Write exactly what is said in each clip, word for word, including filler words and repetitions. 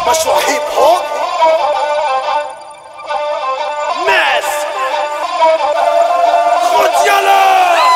مشروع هيب هوب ماس خد يلا.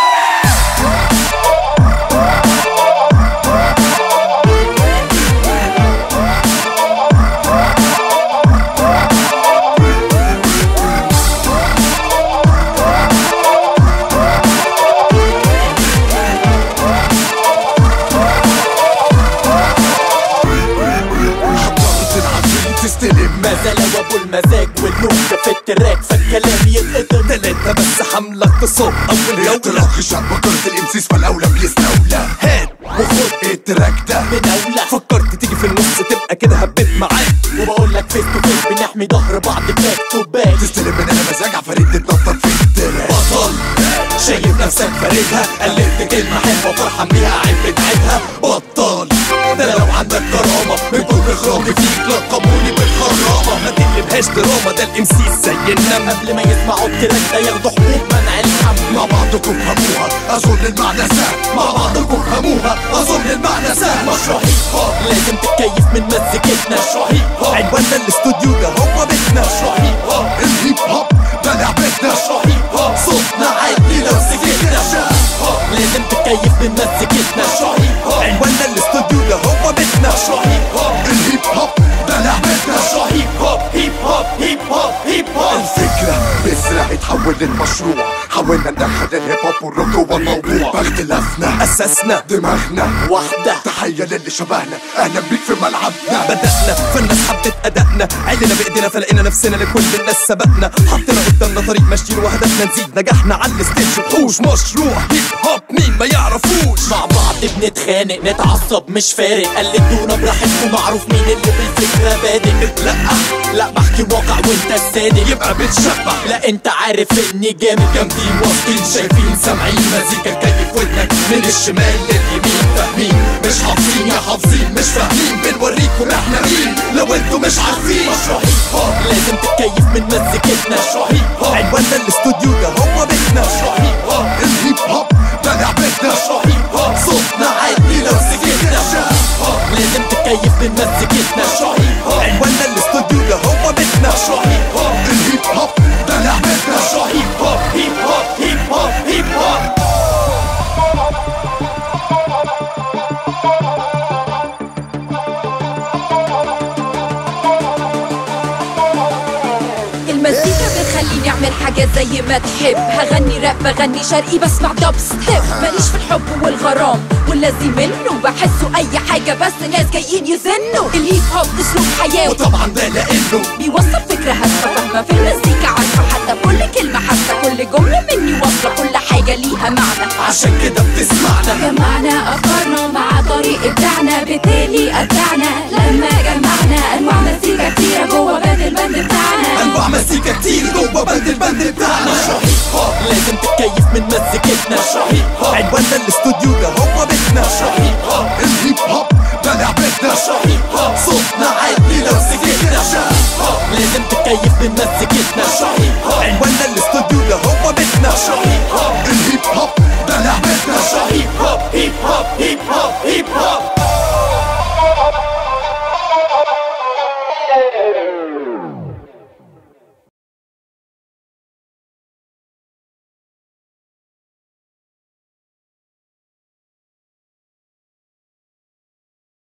مازال وابو المزاج والنوم في التراك فالكلام يتقدر تلاتة بس حملك تصب اول جولة اختراق شعب بكرة الامسيس فالاولى بيستولى هات وخد التراك ده من اولى فكرت تيجي في النص تبقى كده هبيت معاك وبقول لك فيس تو فيس بنحمي ظهر بعض باك تو باك تستلم من انا مزاج عفاريت تتنطط في التراك بطل شايف نفسك فاردها قلبت كلمة حلوة فرحان بيها عيب بتعيدها بطل ده لو عندك كرامة من كتر اخراجي فيك لقبوني بالخرامة ما تقلبهاش دراما ده الامسيس زي النم قبل ما يسمعوا التراك ده ياخدوا حبوب منع الحمل مع بعضكم فهموها اظن المعنى سهل مع بعضكم فهموها اظن المعنى سهل مشروع هيب هوب لازم تتكيف من مزيكتنا مشروع هيب هوب عنواننا الاستوديو ده هو بيتنا مشروع هيب هوب الهيب هوب ده لعبتنا مشروع هيب هوب صوتنا عالي لو سكتنا لازم تتكيف من مزيكتنا مشروع هيب هوب عنواننا الاستوديو ده هو بيتنا مشروع هيب هوب الهيب هوب ده لعبتنا مشروع هيب هوب هيب هوب هيب هوب هيب هوب الفكرة بسرعة اتحول للمشروع حاولنا ندخل الهيب هوب والروك جوه الموضوع باختلافنا اساسنا دماغنا واحدة تحية للي شبهنا اهلا بيك في ملعبنا بدأنا فالناس حبت أدائنا علينا بإيدينا فلقينا نفسنا لكل الناس سبقنا حطينا قدامنا طريق ماشيين وهدفنا نزيد نجاحنا على الستيج وحوش مشروع هيب هوب مين ما يعرفوش مع بعض بنتخانق نتعصب مش فارق قلدونا براحتكم معروف مين اللي بالفكرة بادئ لا لا بحكي واقع وانت الصادق يبقى بتشبع لا انت عارف اني جامد جامدين واصلين شايفين سامعين مزيكا كيف ودنك من الشمال لليمين فاهمين مش حافظين يا حافظين مش فاهمين بنوريكم احنا مين لو انتوا مش عارفين مشروع هيب هوب لازم تتكيف من مزيكتنا مشروع هيب هوب عنواننا الاستوديو ده هو بيتنا مشروع هيب هوب الهيب هوب ده لعبتنا مشروع هيب هوب صوتنا عالي لو سكتنا لازم تتكيف من مزيكتنا مشروع هيب هوب عنواننا الاستوديو ده هو بيتنا مشروع هيب هوب الهيب هوب ده لعبتنا مشروع هيب هوب هيب هوب هيب هوب هيب هوب المزيكا بتخليني اعمل حاجات زي ما تحب هغني راب بغني شرقي بسمع دب ستيب ماليش في الحب والغرام والذي منه بحسه اي حاجة بس ناس جايين يزنوا الهيب هوب اسلوب حياة وطبعا ده لانه بيوصل فكرة هادفة فاهمة في المزيكا عارفة حتى كل كلمة حاسة كل جملة مني واصلة كل حاجة ليها معنى عشان كده بتسمعنا جمعنا افكارنا مع طريق ابداعنا بالتالي ابدعنا لما جمعنا انواع مزيكا كتيرة جوه بند البند بتاعنا انواع مزيكا كتير جوه بند البند بتاعنا مشروع هيب هوب لازم تتكيف من مزيكتنا مشروع هيب هوب عنواننا الاستوديو ده هو بيتنا مشروع هيب